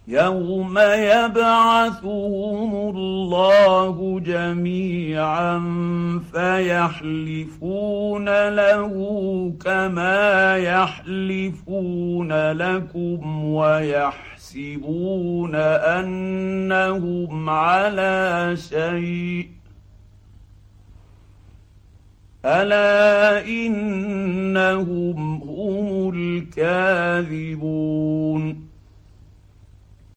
يوم يبعثهم الله جميعا فيحلفون له كما يحلفون لكم ويحسبون انهم على شيء الا انهم هم الكاذبون.